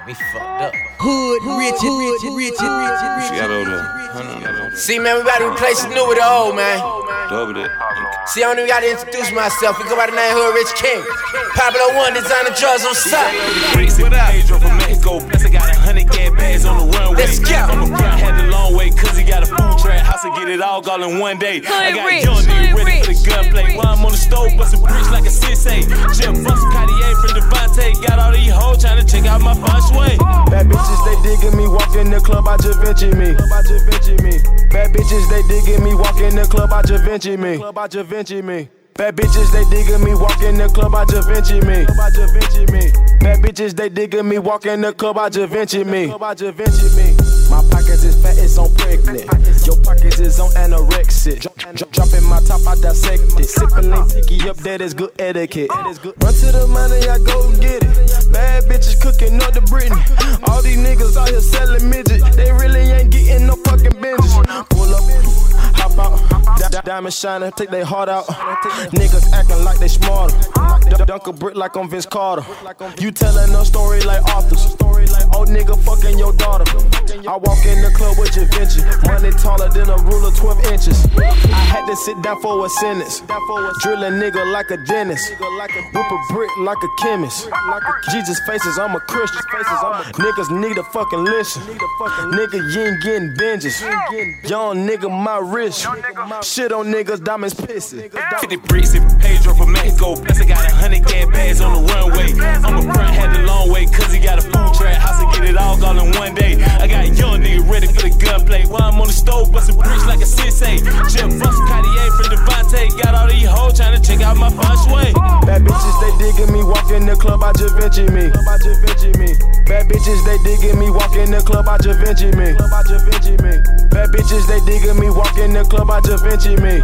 We fucked up. Hood, rich. She got over there. See, man, we about to replace the new with the old, man. Double it. See, I don't even gotta introduce myself. We go by the name Hood Rich King. Pablo One, designer drugs on site. What up? Pedro from Mexico. Plus I got 100 gas bags on the runway. Let's go. I'm a front, had the long way, cause he got a food track house and get it all in one day. I got young nigga ready for the gunplay. While I'm on the stove, bustin' bricks like a sensei. Jim Bust Cartier from Devontae. Got all these hoes trying to check out my feng shui. Bad bitches, they digging me. Walk in the club, I Da Vinci me. Bad bitches, they digging me. Walk in the club, I Da Vinci me. Bad bitches, they digging me. Walk in the club, I Da Vinci me. Bad bitches, they digging me. Walk in the club, I Da Vinci me. My pockets is fat, it's on pregnant. Your pockets is on anorexic. Dropping my top, I dissect it. Sipping lean, picky up, that is good etiquette. Run to the money, I go get it. Bad bitches cooking up the Britney. All these niggas out here selling midget. They really ain't getting no fucking binges. Pull up, hop out, diamond shining, take their heart out. Niggas acting like they smarter. Dunk a brick like I'm Vince Carter. You telling a story like authors. Old nigga fucking your daughter. I walk in the club with Da Vinci. Money taller than a ruler, 12 inches. I had to sit down for a sentence. Drill a nigga like a dentist. Whip a brick like a chemist. Jesus faces, I'm a Christian. Niggas need a fucking listen. Nigga, you ain't getting binges. Young nigga, my wrist. Shit on niggas, diamonds pissing. 50 bricks in Pedro from Mexico. Plus I got 100 gas bags on the runway. I'm a front, had the long way, cause he got a food track house and get it all in one day. I got young nigga ready for the gunplay. While I'm on the stove, bustin' bricks like a sensei. Jim Bust Cartier from Devontae. Got all these hoes trying to check out my feng shui. Bad bitches, they digging me. Walk in the club, I Da Vinci me. Bad bitches, they digging me. Walk in the club, I Da Vinci me. Bad bitches, they digging me. Walk in the club, I Da Vinci me.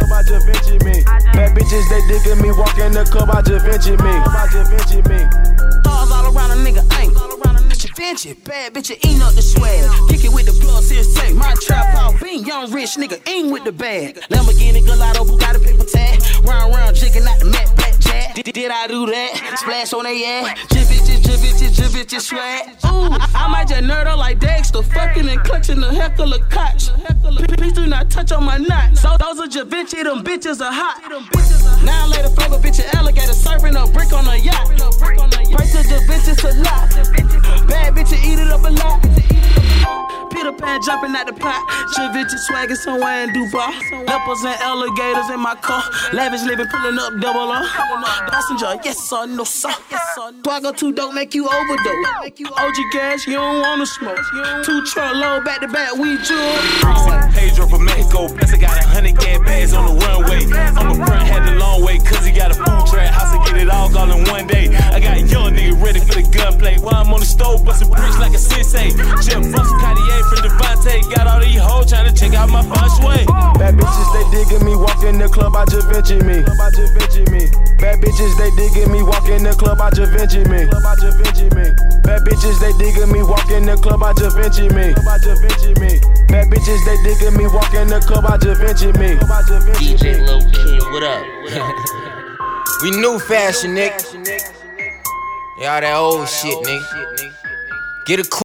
Bad bitches, they digging me. Walk in the club, I Da Vinci me. Stars all around a nigga, ain't. Da Vinci, bad bitch, eating up the swag. Kick it with the blood, serious take. My trap out, being young rich nigga, ain't with the bag. Lamborghini, Gallardo, Bugatti, paper tag. Round, jigging out the Mac, black jack. Did I do that? Splash on they ass. Jivitches, swag. Ooh, I might just nerd up like Dexter. Fucking and clutching the heckler clutch. Please do not touch on my nuts. So those are Da Vinci, them bitches are hot. Now later flavor, bitch, an alligator serving a brick on a yacht. Price of Da Vinci's a lot. Bad bitch, eat it up a lot. Peter Pan jumping at the pot. Da Vinci swagging somewhere in Dubai. Leopards and alligators in my car. Lavish living, pulling up double R. Passenger, yes sir, no sir. Swagger too dope, make you overdose. OG gas, you don't wanna smoke. 2 truck load back to back, we jewel. Pedro from Mexico. Plus I got 100 gas bags on the runway. I'm a front, had the long way, cause he got a food track house and get it all in one day. I got young nigga ready for the gunplay. While I'm on the stove, bustin' bricks like a sensei. Jim Bust Cartier from Devontae. Got all these hoes trying to check out my feng shui. Bad bitches, they digging me. Walk in the club, I Da Vinci me. Bad bitches, they digging me. Walk in the club, I Da Vinci me. Bad bitches, they digging me. Walk in the club, I Da Vinci me. Bad bitches, they digging me. Walk in the club, I Da Vinci me. DJ Lil King, what up? We new fashion, nigga. Y'all that old shit, nigga. Get a